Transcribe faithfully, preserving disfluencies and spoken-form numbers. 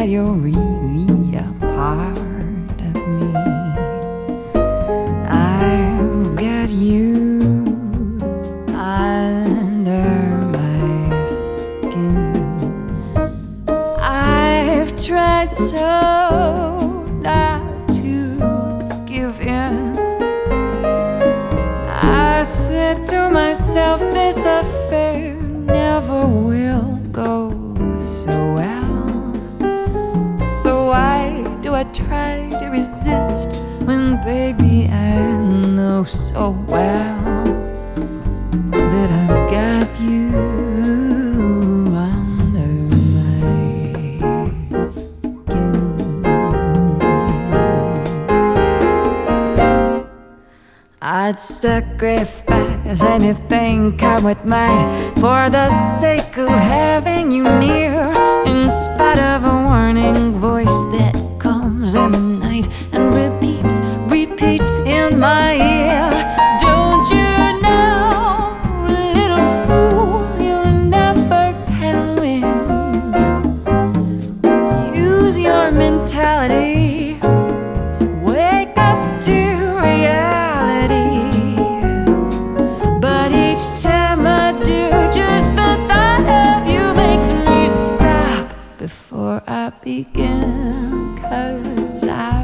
that you're really a part of me. I've got you under my skin. I've tried so not to give in. I said to myself, this affair never will go so well. So why do I try to resist when, baby, I know so well that I've got you under my skin? I'd sacrifice anything, come what might, for the sake of having you near, in spite of a warning voice that comes in the night and repeats, repeats in my ear. Don't you know, little fool, you never can win. Use your mentality, wake up to reality. But each time I do, just the thought of you makes me stop before I begin. 'Cause I